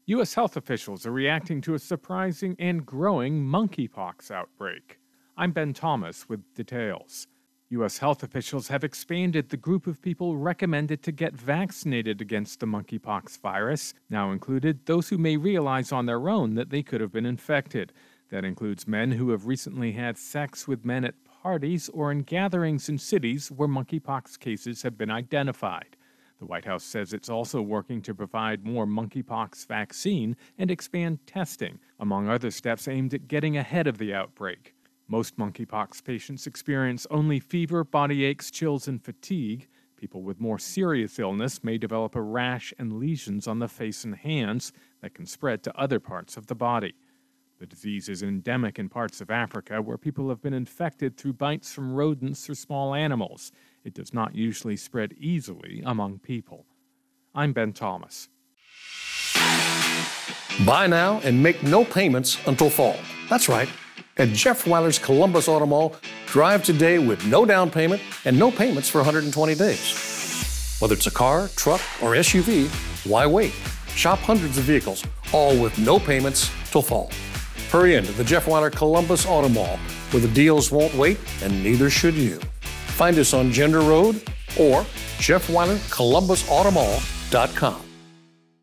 U.S. health officials are reacting to a surprising and growing monkeypox outbreak. I'm Ben Thomas with details. U.S. health officials have expanded the group of people recommended to get vaccinated against the monkeypox virus, now included those who may realize on their own that they could have been infected. That includes men who have recently had sex with men at parties or in gatherings in cities where monkeypox cases have been identified. The White House says it's also working to provide more monkeypox vaccine and expand testing, among other steps aimed at getting ahead of the outbreak. Most monkeypox patients experience only fever, body aches, chills, and fatigue. People with more serious illness may develop a rash and lesions on the face and hands that can spread to other parts of the body. The disease is endemic in parts of Africa where people have been infected through bites from rodents or small animals. It does not usually spread easily among people. I'm Ben Thomas. Buy now and make no payments until fall. That's right. At Jeff Weiler's Columbus Auto Mall, drive today with no down payment and no payments for 120 days. Whether it's a car, truck, or SUV, why wait? Shop hundreds of vehicles, all with no payments till fall. Hurry into the Jeff Weiler Columbus Auto Mall, where the deals won't wait and neither should you. Find us on Gender Road or JeffWeilerColumbusAutomall.com.